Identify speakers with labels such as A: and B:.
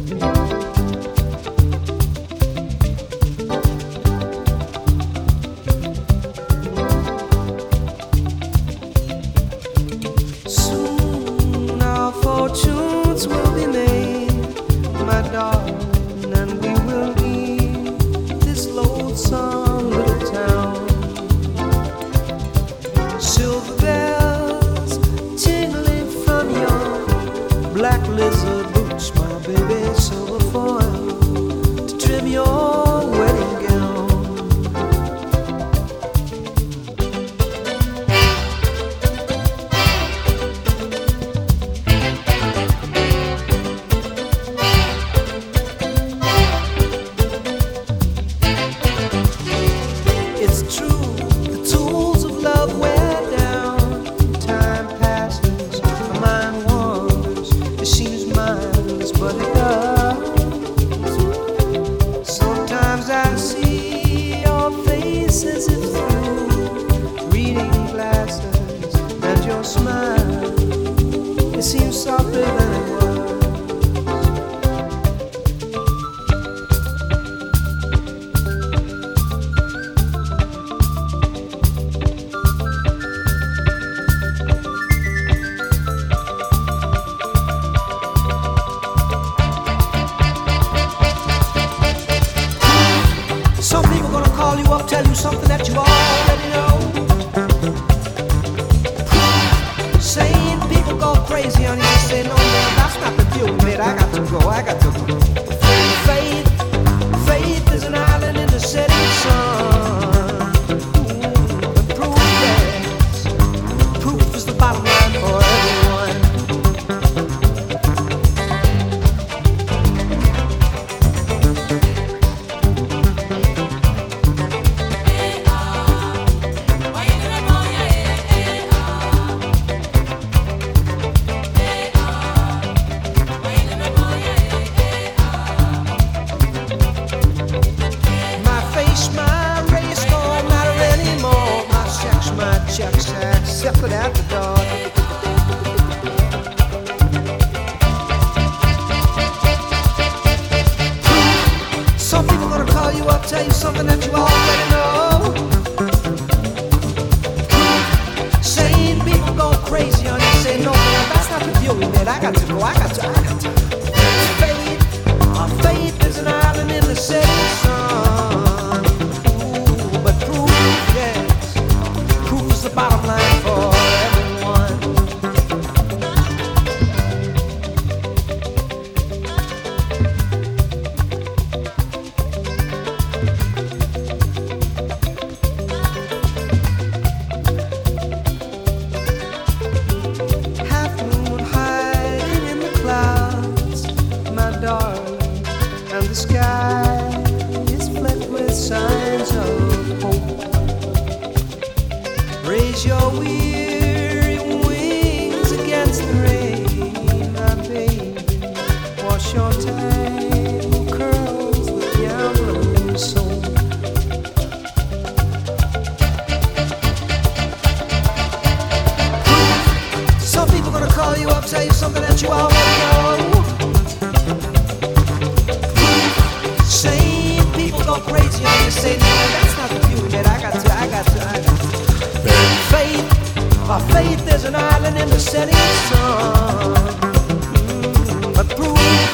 A: Soon our fortunes will be made, my darling, and we will leave this lonesome little town. Silver bells tingling from your black lizard boots, my baby, silver foil to trim your wedding gown. It's true, the tools of love wear down. Time passes, my mind wanders. It seems mindless, but it does. Sometimes I see your face as if through reading glasses, and your smile, it seems softer than it was. Some people gonna call you up, tell you something that you already know. Sane people go crazy on you and say, no, man, that's not the deal we made. I got to go, I got to go. Faith, faith is an island in the setting sun. The proof, yes, proof is the bottom line for everyone. My race don't matter anymore. My checks accepted at the door. Some people gonna call you up, tell you something that you already know. Sane people go crazy on you, say no man, that's not the deal we made. I got to go, I got to. Faith, our faith is an island in the setting sun. The bottom line for everyone. Half moon hiding in the clouds, my darling, and the sky is flecked with signs of hope. Raise your weary wings against the rain, my baby. Wash your tangled curls with yellow soap. Some people gonna call you up, tell you something that you already know. Sane people go crazy on you, say no, that's not the view that I got to. Faith, our faith is an island in the setting sun. But prove